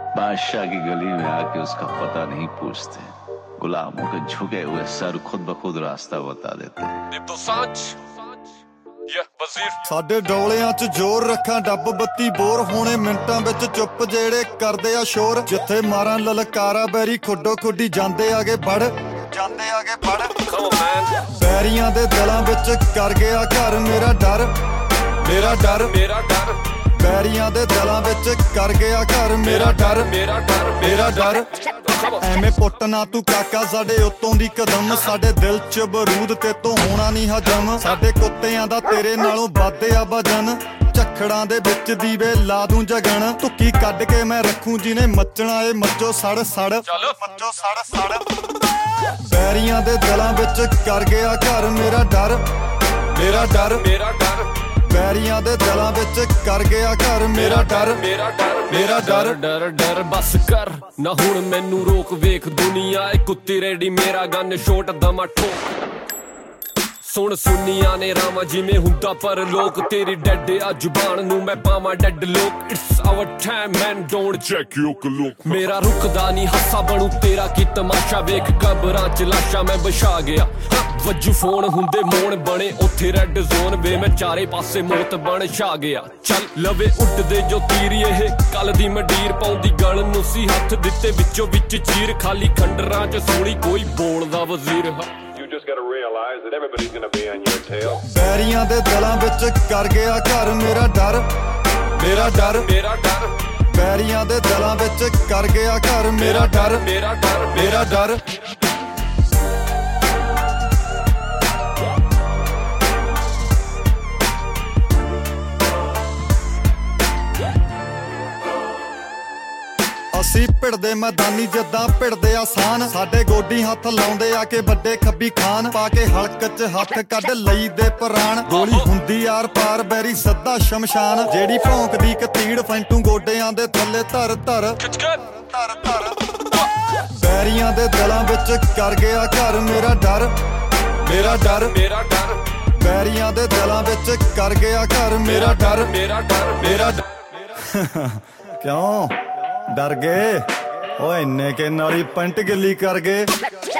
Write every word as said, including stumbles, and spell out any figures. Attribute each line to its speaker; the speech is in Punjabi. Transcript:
Speaker 1: बादशाह की गली में आके उसका पता नहीं पूछते, गुलामों के झुके हुए सर खुद ब खुद रास्ता बता देते।
Speaker 2: ਸਾਡੇ ਡੋਲਿਆਂ 'ਚ ਜ਼ੋਰ ਰੱਖਾਂ ਡੱਬ ਬੱਤੀ ਬੋਰ ਹੋਣੇ ਮਿੰਟਾਂ ਵਿੱਚ ਚੁੱਪ ਜਿਹੜੇ ਕਰਦੇ ਆ ਸ਼ੋਰ ਜਿੱਥੇ ਮਾਰਾਂ ਲਲਕਾਰਾ ਬੈਰੀ ਖੁੱਡੋ ਖੁੱਡੀ ਜਾਂਦੇ ਆਗੇ ਵੜ ਜਾਂਦੇ ਆਗੇ ਵੜ ਬੈਰੀਆਂ ਦੇ ਦਿਲਾਂ ਵਿੱਚ ਕਰ ਗਿਆ ਘਰ ਮੇਰਾ ਡਰ ਮੇਰਾ ਡਰ ਮੇਰਾ ਡਰ ਬੈਰੀਆਂ ਦੇ ਦਿਲਾਂ ਵਿੱਚ ਕਰ ਗਿਆ ਘਰ ਮੇਰਾ ਡਰ ਮੇਰਾ ਡਰ ਮੇਰਾ ਡਰ ਐਵੇਂ ਪੁੱਟ ਨਾ ਤੂੰ ਕਾਕਾ ਸਾਡੇ ਉੱਤੋਂ ਦੀ ਕਦਮ ਸਾਡੇ ਦਿਲ 'ਚ ਬਰੂਦ ਤੇ ਤੋਂ ਹੋਣਾ ਨਹੀਂ ਹਜਮ ਸਾਡੇ ਕੁੱਤਿਆਂ ਦਾ ਤੇਰੇ ਨਾਲੋਂ ਵੱਧ ਆ ਵਜਨ ਝੱਖੜਾਂ ਦੇ ਵਿੱਚ ਦੀਵੇ ਲਾ ਦੂੰ ਜਗਣ ਧੁੱਕੀ ਕੱਢ ਕੇ ਮੈਂ ਰੱਖੂ ਜਿਹਨੇ ਮੱਚਣਾ ਏ ਮੱਚੋ ਸੜ ਸੜ ਮੱਚੋ ਸੜ ਸੜ ਬੈਰੀਆਂ ਦੇ ਦਿਲਾਂ ਵਿੱਚ ਕਰ ਗਿਆ ਘਰ ਮੇਰਾ ਡਰ ਮੇਰਾ ਡਰ ਮੇਰਾ ਡਰ ਬੈਰੀਆਂ ਦੇ ਦਿਲਾਂ ਵਿੱਚ ਕਰ ਗਿਆ ਘਰ ਮੇਰਾ ਡਰ ਮੇਰਾ ਡਰ ਮੇਰਾ ਡਰ
Speaker 3: ਡਰ ਡਰ ਬਸ ਕਰ ਨਾ ਹੁਣ ਮੈਨੂੰ ਰੋਕ ਵੇਖ ਦੁਨੀਆ ਏ ਕੁੱਤੀ ਰੈਡੀ ਮੇਰਾ ਗਨ ਸ਼ੋਟ ਦਮਾ ਠੋਕ ਸੁਣ ਸੁਨੀਆਂ ਨੇ ਰਾਵਾਂ ਜਿਵੇਂ ਹੁੰਦਾ ਪਰ ਲੋਕ ਤੇਰੀ ਡੈਡ ਆ ਜ਼ੁਬਾਨ ਨੂੰ ਮੈਂ ਪਾਵਾਂ dreadlocks it's our time man don't check you clock ਮੇਰਾ ਰੁਕਦਾ ਨਹੀਂ ਹਾਸਾ ਬਣੂ ਤੇਰਾ ਕੀ ਤਮਾਸ਼ਾ ਵੇਖ ਕਬਰਾਂ ਚ ਲਾਸ਼ਾਂ ਮੈਂ ਵਿਛਾ ਗਿਆ ਵੱਜੂ ਫੋਨ ਹੁੰਦੇ ਮੋਣ ਬਣੇ ਉੱਥੇ ਰੈੱਡ ਜ਼ੋਨ ਵੇ ਮੈਂ ਚਾਰੇ ਪਾਸੇ ਮੌਤ ਬਣ ਛਾ ਗਿਆ ਚੱਲ ਲਵੇ ਉੱਡਦੇ ਜੋ ਤੀਰ ਇਹ ਕੱਲ ਦੀ ਮੰਡੀਰ ਪਾਉਂਦੀ ਗਲ ਨੂੰ ਸੀ ਹੱਥ ਦਿੱਤੇ ਵਿੱਚੋਂ ਵਿੱਚ ਚੀਰ ਖਾਲੀ ਖੰਡਰਾਂ ਚ ਸੋਣੀ ਕੋਈ ਬੋਲਦਾ ਵਜ਼ੀਰ
Speaker 4: just gotta realize that everybody's gonna be on your tail
Speaker 2: ਬੈਰੀਆਂ ਦੇ ਦਿਲਾਂ ਵਿੱਚ ਕਰ ਗਿਆ ਘਰ ਮੇਰਾ ਡਰ ਮੇਰਾ ਡਰ
Speaker 3: ਮੇਰਾ ਡਰ
Speaker 2: ਬੈਰੀਆਂ ਦੇ ਦਿਲਾਂ ਵਿੱਚ ਕਰ ਗਿਆ ਘਰ ਮੇਰਾ ਡਰ
Speaker 3: ਮੇਰਾ ਡਰ
Speaker 2: ਮੇਰਾ ਡਰ ਅਸੀਂ ਭਿੜਦੇ ਮੈਦਾਨੀ ਜਿੱਦਾਂ ਭਿੜਦੇ ਆਸਾਨ ਸਾਡੇ ਗੋਡੀ ਹੱਥ ਲਾਉਂਦੇ ਆ ਕੇ ਵੱਡੇ ਖੱਬੀ ਖਾਨ ਪਾ ਕੇ ਹਲਕ 'ਚ ਹੱਥ ਕੱਢ ਲਈ ਦੇ ਪ੍ਰਾਣ ਗੋਲੀ ਹੁੰਦੀ ਆਰ ਪਾਰ ਬੈਰੀ ਸੱਦਾ ਸ਼ਮਸ਼ਾਨ ਜਿਹੜੀ ਭੌਂਕਦੀ ਕਤੀੜ ਫੈਂਟੂ ਗੋਡਿਆਂ ਦੇ ਥੱਲੇ ਧਰ ਧਰ ਧਰ ਧਰ ਬੈਰੀਆਂ ਦੇ ਦਿਲਾਂ ਵਿੱਚ ਕਰ ਗਿਆ ਘਰ ਮੇਰਾ ਡਰ ਮੇਰਾ ਡਰ
Speaker 3: ਮੇਰਾ ਡਰ
Speaker 2: ਬੈਰੀਆਂ ਦੇ ਦਿਲਾਂ ਵਿੱਚ ਕਰ ਗਿਆ ਘਰ ਮੇਰਾ ਡਰ
Speaker 3: ਮੇਰਾ ਡਰ
Speaker 2: ਮੇਰਾ ਡਰ ਕਿਉਂ ਡਰ ਗਏ ਓਏ ਇੰਨੇ ਕੇ ਨਾਲੀ ਪੈਂਟ ਗਿੱਲੀ ਕਰ ਗਏ